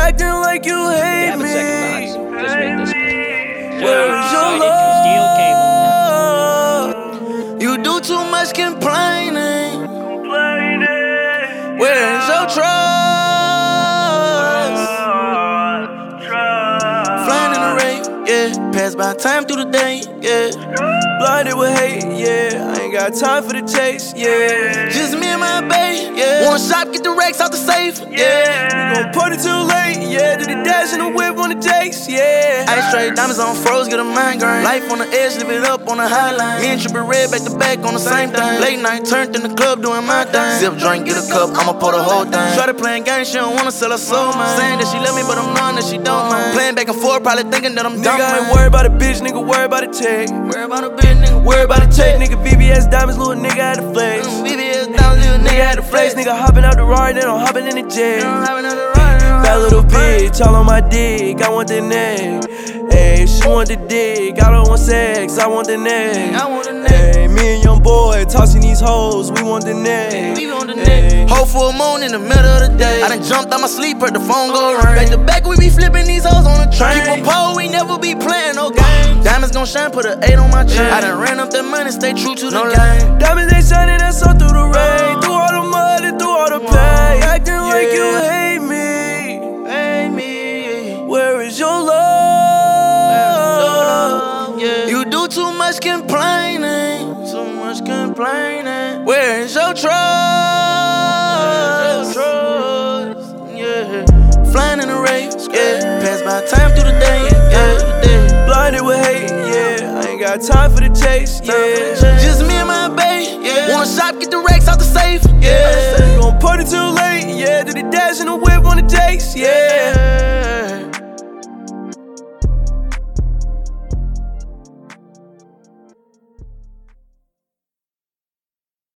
acting like you hate me. Just read this. Where's your love? You do too much complaining. Where's your trust? Flying in the rain, yeah. Pass by time through the day, yeah. Blinded with hate, yeah. I ain't got time for the chase, yeah. Just me and my babe, yeah. One shot, get the racks out the safe, yeah. We gon' put it too late, yeah. Do the dash in the whip on the jakes, yeah. Ice straight diamonds on froze, get a migraine. Life on the edge, live it up on the highline. Me and Trippie Redd back to back on the same thing. Late night, turned in the club doing my thing. Sip, drink, get a cup, I'ma pour the whole thing. Started playing games, she don't wanna sell her soul, man. Saying that she love me, but I'm knowing that she don't, man. Playing back and forth, probably thinking that I'm dumb, man. Nigga ain't worried about a bitch, nigga worried about a check. Worried about a bitch, nigga worried about a check. Nigga VVS diamonds, little nigga had the flex. VVS diamonds, little nigga had the flex. Nigga hopping out the Rari, then I'm hopping in the jet. Bad little bitch, all on my dick, I want the neck. Ayy, she want the dick, I don't want sex, I want the neck. Ayy, me and young boy tossing these hoes, we want the neck. Whole full moon in the middle of the day. I done jumped out my sleep, heard the phone go ring. Back to back, we be flipping these hoes on the train. Keep a pole, we never be playing no games. Diamonds gon' shine, put an 8 on my chain. I done ran up that money, stay true to the game. Diamonds they shining, that's all through the rain. Through all the mud and through all the pain. Acting like you hate me. Where is your love? You do too much complaining. Where is your trust? Yeah. Flying in the race, yeah. Pass by time through the day, yeah. Blinded with hate, yeah. I ain't got time for the chase, yeah. Just me and my babe, yeah. One shot, get the racks out the safe, yeah. Gon' put it too late, yeah. Do the dash in the whip on the jakes, yeah.